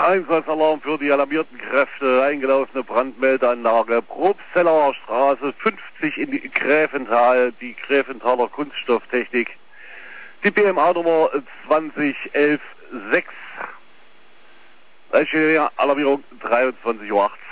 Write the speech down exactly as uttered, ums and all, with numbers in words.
Einsatzalarm für die alarmierten Kräfte, eingelaufene Brandmeldeanlage, Probstzeller Straße fünfzig in Gräfenthal, die Gräfenthaler Kunststofftechnik, die B M A-Nummer zwanzig elf sechs. Alarmierung dreiundzwanzig Uhr achtzehn.